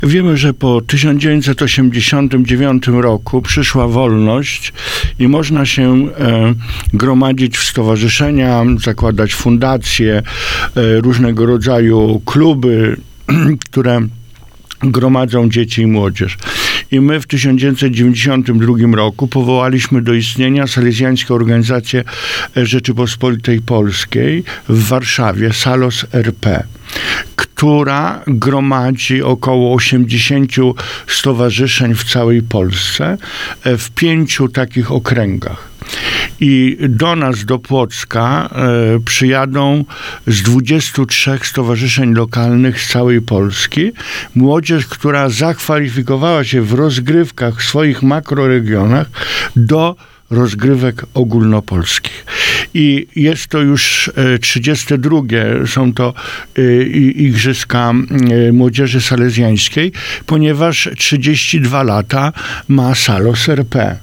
Wiemy, że po 1989 roku przyszła wolność i można się gromadzić w stowarzyszenia, zakładać fundacje, różnego rodzaju kluby, które gromadzą dzieci i młodzież. I my w 1992 roku powołaliśmy do istnienia Salezjańską Organizację Rzeczypospolitej Polskiej w Warszawie, Salos RP, która gromadzi około 80 stowarzyszeń w całej Polsce w 5 takich okręgach. I do nas, do Płocka, przyjadą z 23 stowarzyszeń lokalnych z całej Polski młodzież, która zakwalifikowała się w rozgrywkach w swoich makroregionach do rozgrywek ogólnopolskich. I jest to już 32. Są to Igrzyska Młodzieży Salezjańskiej, ponieważ 32 lata ma Salos RP.